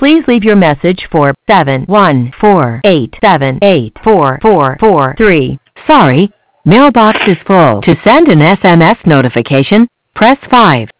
Please leave your message for 714-878-4443. Sorry, mailbox is full. To send an SMS notification, press 5.